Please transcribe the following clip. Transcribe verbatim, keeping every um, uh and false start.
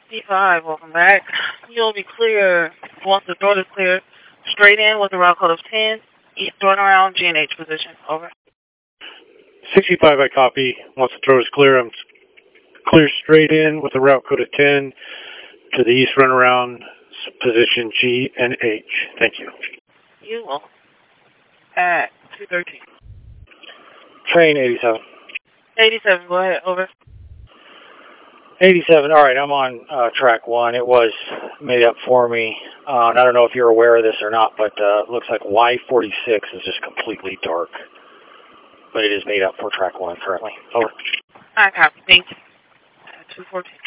D five, welcome back. You'll be clear once the door is clear. Straight in with a route code of ten. East door around G and H position. Over. sixty-five, I copy. Once the door is clear, I'm clear straight in with a route code of ten to the east runaround position G and H. Thank you. You will. At two thirteen. Train eighty-seven. eighty-seven, go ahead. Over. eighty-seven, all right, I'm on uh, track one. It was made up for me. Uh, and I don't know if you're aware of this or not, but uh, it looks like Y forty-six is just completely dark. But it is made up for track one currently. Over. I copy. Thank you. At two fourteen.